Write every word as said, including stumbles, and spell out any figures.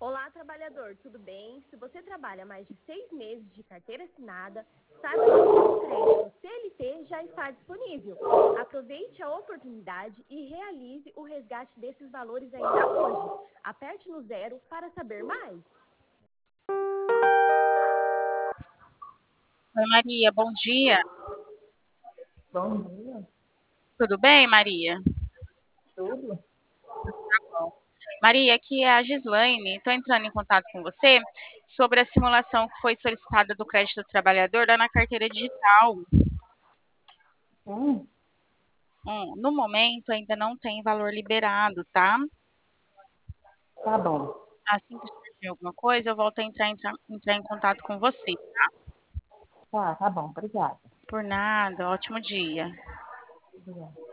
Olá, trabalhador, tudo bem? Se você trabalha mais de seis meses de carteira assinada, saiba que o crédito C L T já está disponível. Aproveite a oportunidade e realize o resgate desses valores ainda hoje. Aperte no zero para saber mais. Oi, Maria, bom dia. Bom dia, Tudo bem, Maria? tudo? Maria, aqui é a Gislaine. Estou entrando em contato com você sobre a simulação que foi solicitada do crédito do trabalhador lá na carteira digital. Hum, Hum, no momento ainda não tem valor liberado, tá? tá bom. Assim que surgir alguma coisa, eu volto a entrar, entrar, entrar em contato com você. Tá, tá bom, obrigada. Por nada, ótimo dia. Obrigada.